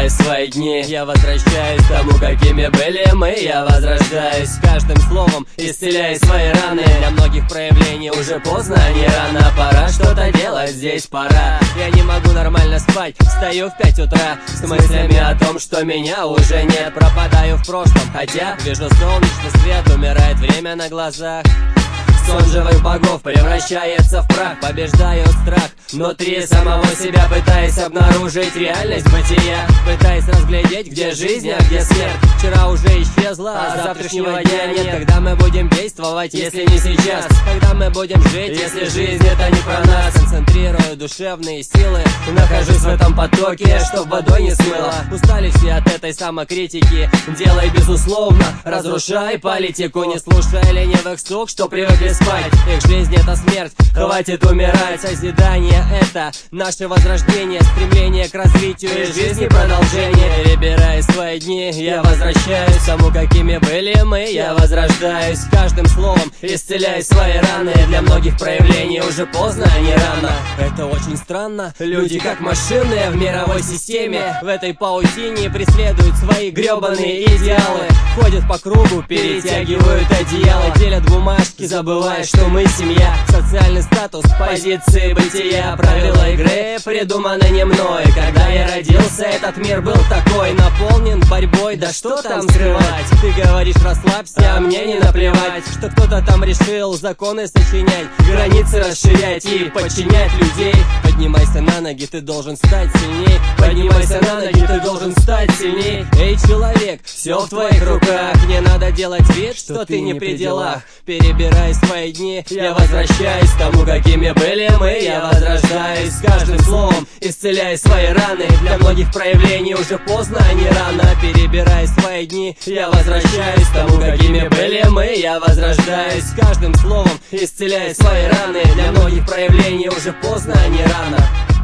Перебирая свои дни, я возвращаюсь к тому, какими были мы. Я возрождаюсь каждым словом, исцеляя свои раны. Для многих проявлений уже поздно, не рано. Пора что-то делать, здесь пора. Я не могу нормально спать, встаю в 5 утра с мыслями о том, что меня уже нет. Пропадаю в прошлом, хотя вижу солнечный свет. Умирает время на глазах. Сон живых богов превращается в прах. Побеждаю страх внутри самого себя, пытаясь обнаружить реальность бытия, пытаясь разглядеть, где жизнь, а где смерть. Вчера уже исчезла, а завтрашнего дня нет. Когда мы будем действовать, если не сейчас? Когда мы будем жить, если жизнь это не про нас? Концентрирую душевные силы, нахожусь в этом потоке, чтоб водой не смыло. Устали все от этой самокритики, делай безусловно, разрушай политику. Не слушай ленивых сук, что привыкли спать. Их жизнь это смерть, хватит умирать. Созидание это наше возрождение, стремление к развитию и жизни продолжение. Перебирая свои дни, я возвращаюсь к тому, какими были мы. Я возрождаюсь каждым словом, исцеляя свои раны. Для многих проявлений уже поздно, а не рано. Это очень странно, люди как машины в мировой системе, в этой паутине преследуют свои гребаные идеалы. Ходят по кругу, перетягивают одеяло, делят бумажки, забывая, что мы семья. Социальный статус, позиции бытия, правила игры придуманы не мной. Когда я родился, этот мир был такой, наполнен борьбой, да что там скрывать. Ты говоришь расслабься, а мне не наплевать, что кто-то там решил законы сочинять, границы расширять и подчинять людей. Поднимайся на ноги, ты должен стать сильней. Поднимайся на ноги, ты должен стать сильней. Эй, человек, все в твоих руках. Не надо делать вид, что ты не при делах. Перебирай свои дни, я возвращаюсь к тому, какими были мы. Я возрождаюсь каждым словом, исцеляя свои раны. Для многих проявлений уже поздно, а не рано. Перебирай свои дни, я возвращаюсь к тому, какими были мы. Я возрождаюсь каждым словом, исцеляя свои раны. Для многих проявлений уже поздно, а не рано.